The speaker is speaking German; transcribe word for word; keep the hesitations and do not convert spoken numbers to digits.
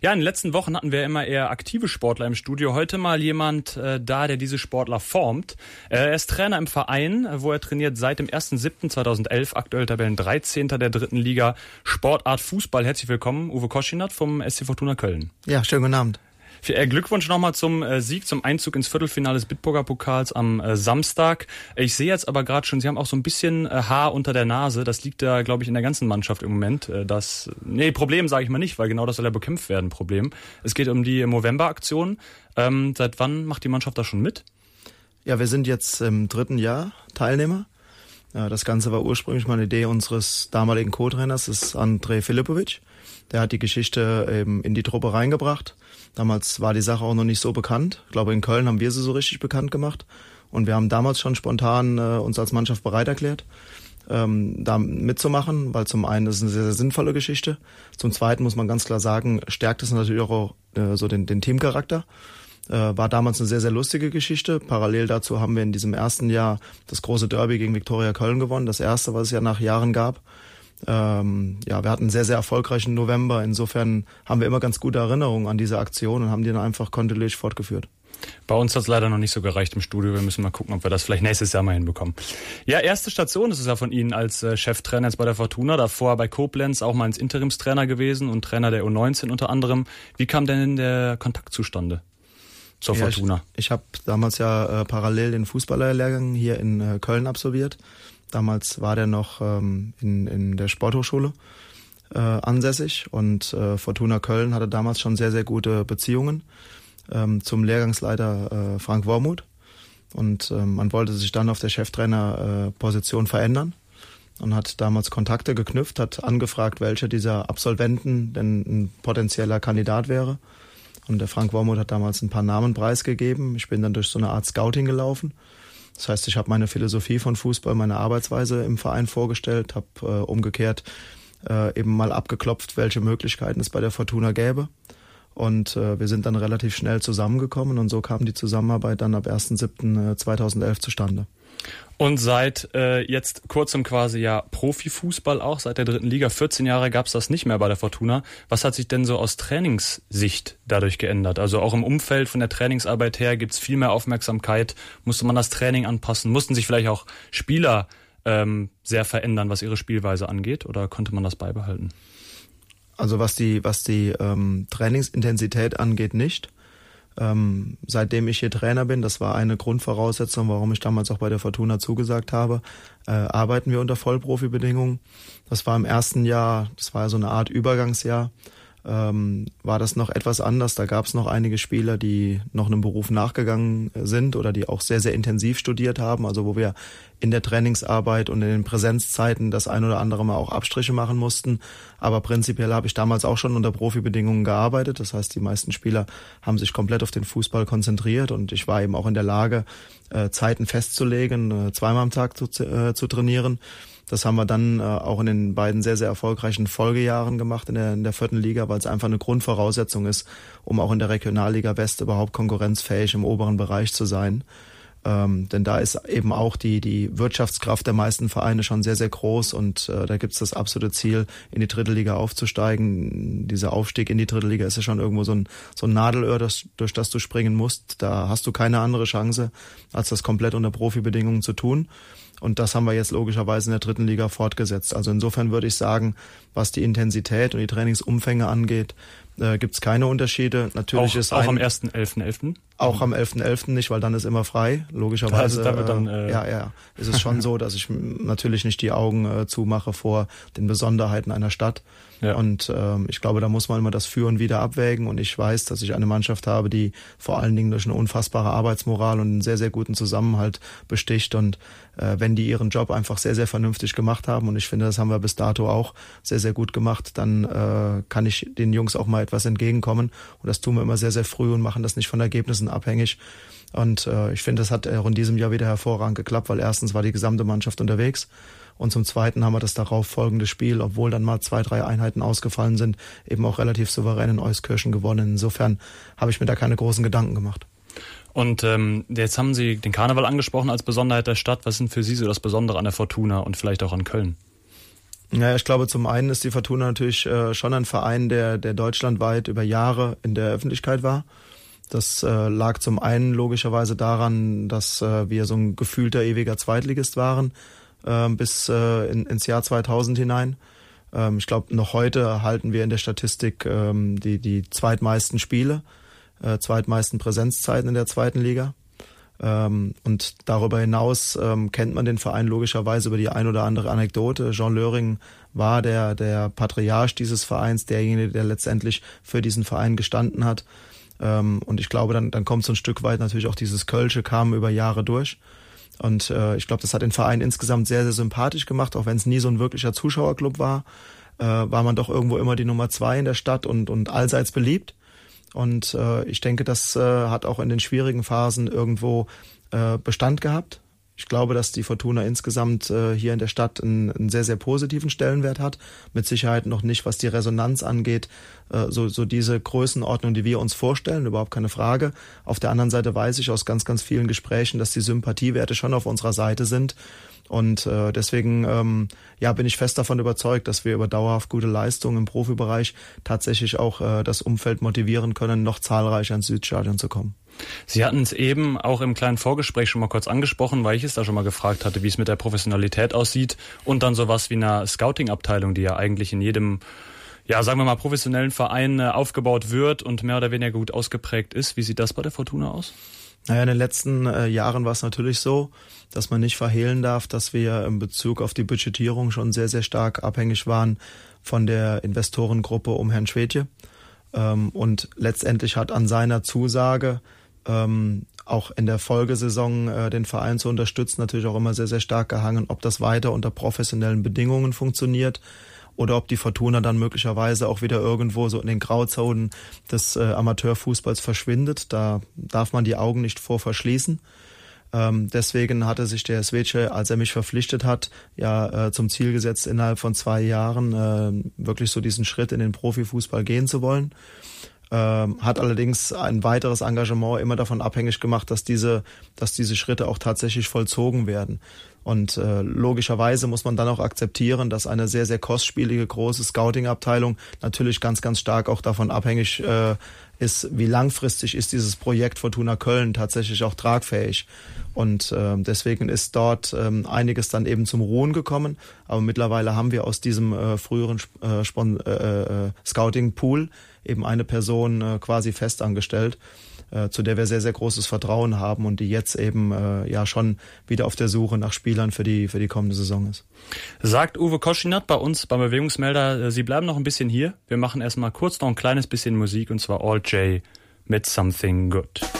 Ja, in den letzten Wochen hatten wir immer eher aktive Sportler im Studio. Heute mal jemand äh, da, der diese Sportler formt. Äh, er ist Trainer im Verein, wo er trainiert seit dem ersten siebten zweitausendelf, aktuell Tabellen dreizehnter der dritten Liga, Sportart Fußball. Herzlich willkommen, Uwe Koschinat vom S C Fortuna Köln. Ja, schönen guten Abend. Äh, Glückwunsch nochmal zum äh, Sieg, zum Einzug ins Viertelfinale des Bitburger Pokals am äh, Samstag. Ich sehe jetzt aber gerade schon, Sie haben auch so ein bisschen äh, Haar unter der Nase. Das liegt da, glaube ich, in der ganzen Mannschaft im Moment. Äh, das, nee, Problem sage ich mal nicht, weil genau das soll ja bekämpft werden, Problem. Es geht um die Movember-Aktion. Ähm, seit wann macht die Mannschaft da schon mit? Ja, wir sind jetzt im dritten Jahr Teilnehmer. Ja, das Ganze war ursprünglich mal eine Idee unseres damaligen Co-Trainers, das ist Andrej Filipovic. Der hat die Geschichte eben in die Truppe reingebracht. Damals war die Sache auch noch nicht so bekannt. Ich glaube, in Köln haben wir sie so richtig bekannt gemacht. Und wir haben damals schon spontan äh, uns als Mannschaft bereit erklärt, ähm, da mitzumachen, weil zum einen ist es eine sehr, sehr sinnvolle Geschichte. Zum Zweiten muss man ganz klar sagen, stärkt es natürlich auch äh, so den, den Teamcharakter. Äh, war damals eine sehr, sehr lustige Geschichte. Parallel dazu haben wir in diesem ersten Jahr das große Derby gegen Viktoria Köln gewonnen. Das erste, was es ja nach Jahren gab. Ähm, ja, wir hatten einen sehr, sehr erfolgreichen November. Insofern haben wir immer ganz gute Erinnerungen an diese Aktion und haben die dann einfach kontinuierlich fortgeführt. Bei uns hat es leider noch nicht so gereicht im Studio. Wir müssen mal gucken, ob wir das vielleicht nächstes Jahr mal hinbekommen. Ja, erste Station ist es ja von Ihnen als äh, Cheftrainer jetzt bei der Fortuna. Davor bei Koblenz auch mal als Interimstrainer gewesen und Trainer der U neunzehn unter anderem. Wie kam denn der Kontakt zustande zur ja, Fortuna? Ich, ich habe damals ja äh, parallel den Fußballerlehrgang hier in äh, Köln absolviert. Damals war der noch ähm, in, in der Sporthochschule äh, ansässig und äh, Fortuna Köln hatte damals schon sehr, sehr gute Beziehungen ähm, zum Lehrgangsleiter äh, Frank Wormuth. Und ähm, man wollte sich dann auf der Cheftrainerposition äh, verändern und hat damals Kontakte geknüpft, hat angefragt, welcher dieser Absolventen denn ein potenzieller Kandidat wäre. Und der Frank Wormuth hat damals ein paar Namen preisgegeben. Ich bin dann durch so eine Art Scouting gelaufen. Das heißt, ich habe meine Philosophie von Fußball, meine Arbeitsweise im Verein vorgestellt, habe äh, umgekehrt äh, eben mal abgeklopft, welche Möglichkeiten es bei der Fortuna gäbe. Und äh, wir sind dann relativ schnell zusammengekommen und so kam die Zusammenarbeit dann ab ersten siebten zweitausendelf zustande. Und seit äh, jetzt kurzem quasi ja Profifußball auch, seit der dritten Liga, vierzehn Jahre gab es das nicht mehr bei der Fortuna. Was hat sich denn so aus Trainingssicht dadurch geändert? Also auch im Umfeld von der Trainingsarbeit her gibt es viel mehr Aufmerksamkeit. Musste man das Training anpassen? Mussten sich vielleicht auch Spieler ähm, sehr verändern, was ihre Spielweise angeht? Oder konnte man das beibehalten? Also was die, was die ähm, Trainingsintensität angeht, nicht. Ähm, seitdem ich hier Trainer bin, das war eine Grundvoraussetzung, warum ich damals auch bei der Fortuna zugesagt habe, äh, arbeiten wir unter Vollprofi-Bedingungen. Das war im ersten Jahr, das war so eine Art Übergangsjahr, ähm, war das noch etwas anders. Da gab es noch einige Spieler, die noch einem Beruf nachgegangen sind oder die auch sehr, sehr intensiv studiert haben, also wo wir in der Trainingsarbeit und in den Präsenzzeiten das ein oder andere Mal auch Abstriche machen mussten. Aber prinzipiell habe ich damals auch schon unter Profibedingungen gearbeitet. Das heißt, die meisten Spieler haben sich komplett auf den Fußball konzentriert und ich war eben auch in der Lage, äh, Zeiten festzulegen, äh, zweimal am Tag zu, äh, zu trainieren. Das haben wir dann äh, auch in den beiden sehr, sehr erfolgreichen Folgejahren gemacht in der, in der vierten Liga, weil es einfach eine Grundvoraussetzung ist, um auch in der Regionalliga West überhaupt konkurrenzfähig im oberen Bereich zu sein. Ähm, denn da ist eben auch die die Wirtschaftskraft der meisten Vereine schon sehr, sehr groß und äh, da gibt's das absolute Ziel, in die dritte Liga aufzusteigen. Dieser Aufstieg in die dritte Liga ist ja schon irgendwo so ein, so ein Nadelöhr, das, durch das du springen musst. Da hast du keine andere Chance, als das komplett unter Profibedingungen zu tun. Und das haben wir jetzt logischerweise in der dritten Liga fortgesetzt. Also insofern würde ich sagen, was die Intensität und die Trainingsumfänge angeht, äh, gibt es keine Unterschiede. Natürlich auch, ist auch ein, am ersten elften elften Auch am elften elften nicht, weil dann ist immer frei, logischerweise. Also dann, äh, ja, ja, ist es schon so, dass ich natürlich nicht die Augen äh, zumache vor den Besonderheiten einer Stadt. Ja. Und ähm, ich glaube, da muss man immer das Für und Wider abwägen. Und ich weiß, dass ich eine Mannschaft habe, die vor allen Dingen durch eine unfassbare Arbeitsmoral und einen sehr, sehr guten Zusammenhalt besticht. Und äh, wenn die ihren Job einfach sehr, sehr vernünftig gemacht haben, und ich finde, das haben wir bis dato auch sehr, sehr gut gemacht, dann äh, kann ich den Jungs auch mal etwas entgegenkommen. Und das tun wir immer sehr, sehr früh und machen das nicht von Ergebnissen abhängig. Und äh, ich finde, das hat auch in diesem Jahr wieder hervorragend geklappt, weil erstens war die gesamte Mannschaft unterwegs und zum Zweiten haben wir das darauf folgende Spiel, obwohl dann mal zwei, drei Einheiten ausgefallen sind, eben auch relativ souverän in Euskirchen gewonnen. Insofern habe ich mir da keine großen Gedanken gemacht. Und ähm, jetzt haben Sie den Karneval angesprochen als Besonderheit der Stadt. Was ist denn für Sie so das Besondere an der Fortuna und vielleicht auch an Köln? Ja, ich glaube, zum einen ist die Fortuna natürlich äh, schon ein Verein, der, der deutschlandweit über Jahre in der Öffentlichkeit war. Das äh, lag zum einen logischerweise daran, dass äh, wir so ein gefühlter ewiger Zweitligist waren äh, bis äh, in, ins Jahr zweitausend hinein. Ähm, ich glaube, noch heute halten wir in der Statistik ähm, die, die zweitmeisten Spiele, äh, zweitmeisten Präsenzzeiten in der zweiten Liga. Ähm, und darüber hinaus ähm, kennt man den Verein logischerweise über die ein oder andere Anekdote. Jean Löring war der, der Patriarch dieses Vereins, derjenige, der letztendlich für diesen Verein gestanden hat. Ähm, und ich glaube, dann, dann kommt so ein Stück weit natürlich auch dieses Kölsche, kam über Jahre durch. Und äh, ich glaube, das hat den Verein insgesamt sehr, sehr sympathisch gemacht, auch wenn es nie so ein wirklicher Zuschauerclub war, äh, war man doch irgendwo immer die Nummer zwei in der Stadt und, und allseits beliebt. Und äh, ich denke, das äh, hat auch in den schwierigen Phasen irgendwo äh, Bestand gehabt. Ich glaube, dass die Fortuna insgesamt äh, hier in der Stadt einen, einen sehr, sehr positiven Stellenwert hat. Mit Sicherheit noch nicht, was die Resonanz angeht, äh, so, so diese Größenordnung, die wir uns vorstellen, überhaupt keine Frage. Auf der anderen Seite weiß ich aus ganz, ganz vielen Gesprächen, dass die Sympathiewerte schon auf unserer Seite sind. Und äh, deswegen ähm, ja, bin ich fest davon überzeugt, dass wir über dauerhaft gute Leistungen im Profibereich tatsächlich auch äh, das Umfeld motivieren können, noch zahlreicher ins Südstadion zu kommen. Sie hatten es eben auch im kleinen Vorgespräch schon mal kurz angesprochen, weil ich es da schon mal gefragt hatte, wie es mit der Professionalität aussieht und dann sowas wie einer Scouting-Abteilung, die ja eigentlich in jedem, ja sagen wir mal, professionellen Verein äh, aufgebaut wird und mehr oder weniger gut ausgeprägt ist. Wie sieht das bei der Fortuna aus? Naja, in den letzten äh, Jahren war es natürlich so, dass man nicht verhehlen darf, dass wir in Bezug auf die Budgetierung schon sehr, sehr stark abhängig waren von der Investorengruppe um Herrn Schwedje. Ähm, und letztendlich hat an seiner Zusage, ähm, auch in der Folgesaison äh, den Verein zu unterstützen, natürlich auch immer sehr, sehr stark gehangen, ob das weiter unter professionellen Bedingungen funktioniert oder ob die Fortuna dann möglicherweise auch wieder irgendwo so in den Grauzonen des äh, Amateurfußballs verschwindet. Da darf man die Augen nicht vor verschließen. Ähm, deswegen hatte sich der Svece, als er mich verpflichtet hat, ja äh, zum Ziel gesetzt, innerhalb von zwei Jahren äh, wirklich so diesen Schritt in den Profifußball gehen zu wollen. Ähm, hat allerdings ein weiteres Engagement immer davon abhängig gemacht, dass diese, dass diese Schritte auch tatsächlich vollzogen werden. Und äh, logischerweise muss man dann auch akzeptieren, dass eine sehr, sehr kostspielige, große Scouting-Abteilung natürlich ganz, ganz stark auch davon abhängig äh, ist, wie langfristig ist dieses Projekt Fortuna Köln tatsächlich auch tragfähig. Und äh, deswegen ist dort ähm, einiges dann eben zum Ruhen gekommen. Aber mittlerweile haben wir aus diesem äh, früheren äh, Spon- äh, äh, Scouting-Pool eben eine Person äh, quasi festangestellt, äh, zu der wir sehr, sehr großes Vertrauen haben und die jetzt eben äh, ja schon wieder auf der Suche nach Spielern für die für die kommende Saison ist. Sagt Uwe Koschinat bei uns beim Bewegungsmelder, Sie bleiben noch ein bisschen hier. Wir machen erstmal kurz noch ein kleines bisschen Musik und zwar All J mit Something Good.